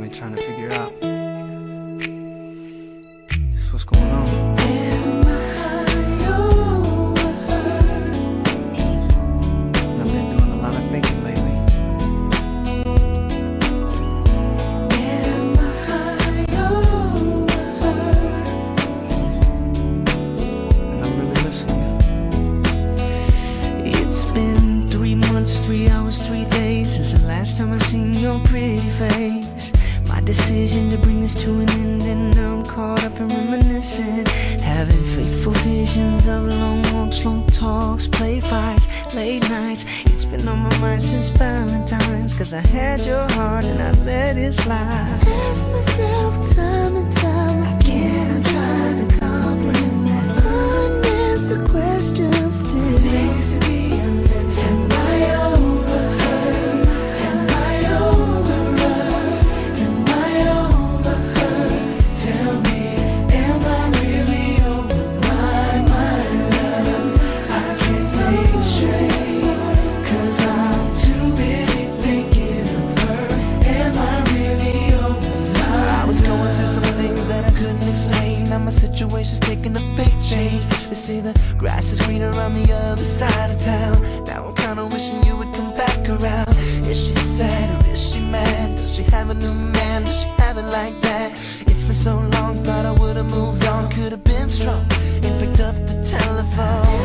me trying to figure out just what's going on. And I've been doing a lot of thinking lately. And I'm really missing you. It's been 3 months, 3 hours, 3 days since the last time I seen your pretty face. My decision to bring this to an end, and I'm caught up in reminiscing, having faithful visions of long walks, long talks, play fights, late nights. It's been on my mind since Valentine's, cause I had your heart and I let it slide. I ask myself time and time again, I'm trying to comprehend that unanswered question still needs to be unanswered. Am I overheard? Am I overlooked? Am I overheard? Tell me, am I really over my love? I can't think straight, cause I'm too busy thinking of her. Am I really over my I was going through some things that I couldn't explain. Now my situation's taking a big change. They say the grass is greener on the other side of town. Now I'm kinda wishing you would come back around. Is she sad or is she mad? Does she have a new man? Does she have it like that? It's been so long, thought I would've moved on. Could've been strong and picked up the telephone.